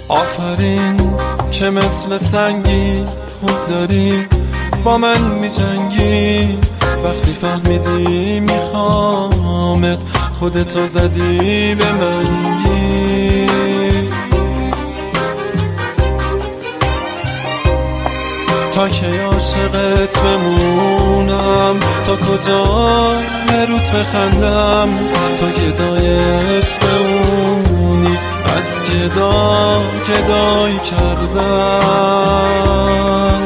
آفرین که مثل سنگی خوب داری با من میجنگی، وقتی فهمیدی میخوامت خودتو زدی به منگی. تا که عاشقت بمونم، تا کجا روت بخندم، تا گدای عشقمونی از گدایی کردم.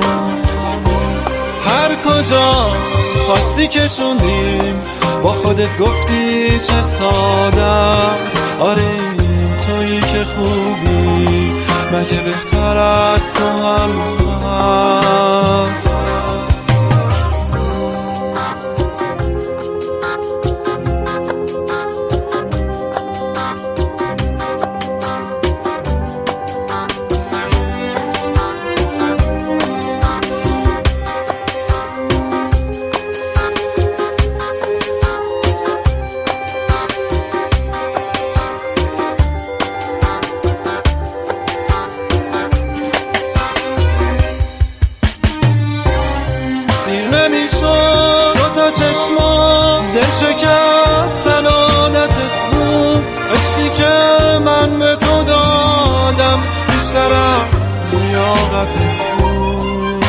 هر کجا خواستی کشوندیم، با خودت گفتی چه ساده است. آره این تویی که خوبی، مگه بهتر از تو هم هست؟ نمیشد دو تا چشمات دل شکستن عادتت بود، عشقی که من به تو دادم بیشتر از لیاقتت بود.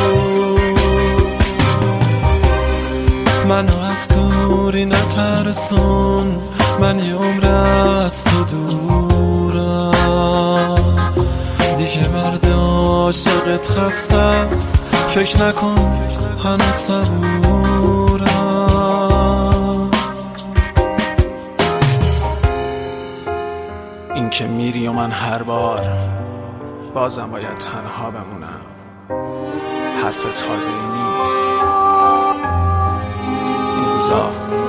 منو از دوری نترسون، من یه عمر از تو دورم دیگه. مرد عاشقت خسته است، فکر نکن هنوز صبورم. این که میری و من هر بار بازم باید تنها بمونم، حرف تازه‌ای نیست. این روزا